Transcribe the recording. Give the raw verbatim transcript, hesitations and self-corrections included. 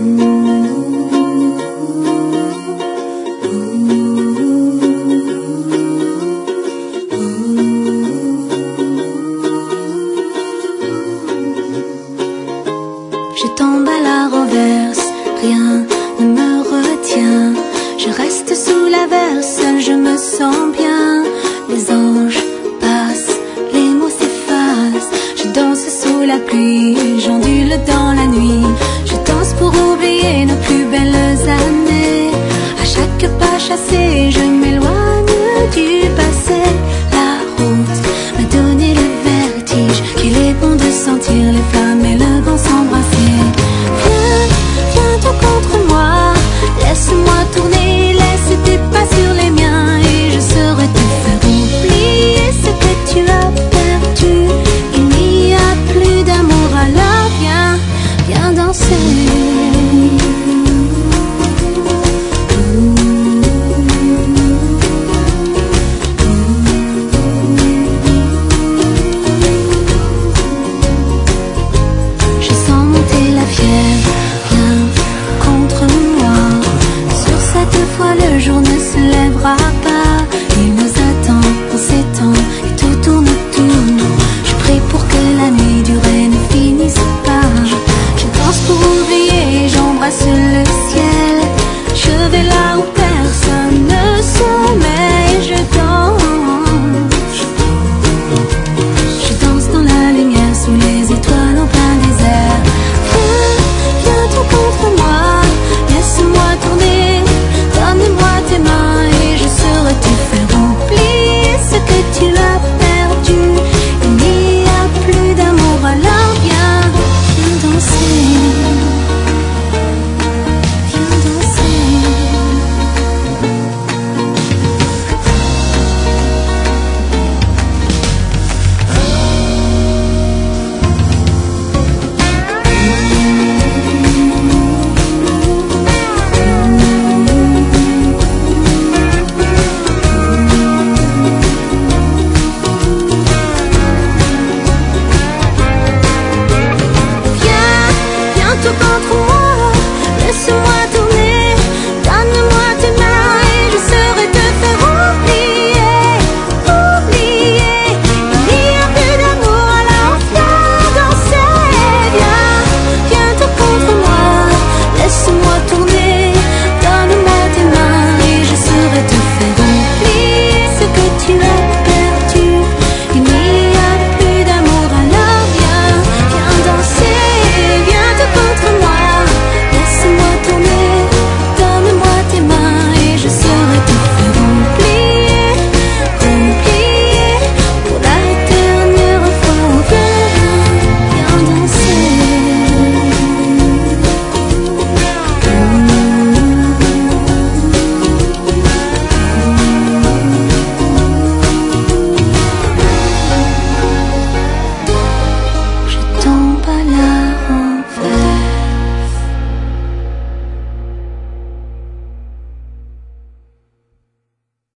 Je tombe à la renverse, rien ne me retient. Je reste sous l'averse, seule je me sens bien. Les anges passent, les mots s'effacent. Je danse sous la pluie, j'ondule dans la nuit. Je danse pour oublier nos plus belles années. À chaque pas chassé, je m'éloigne du passé. La route m'a donné le vertige, qu'il est bon de sentir les flammes et le vent s'embrasser. Viens, viens tout contre moi, laisse-moi tourner, laisse tes pas sur les miens et je saurai te faire oublier ce que tu as perdu. Il n'y a plus d'amour, alors viens, viens danser. Le jour ne se lèvera pas, il nous attend, on s'étend et tout tourne autour. Je prie pour que la nuit durée ne finisse pas. Je danse pour oublier, j'embrasse le ciel.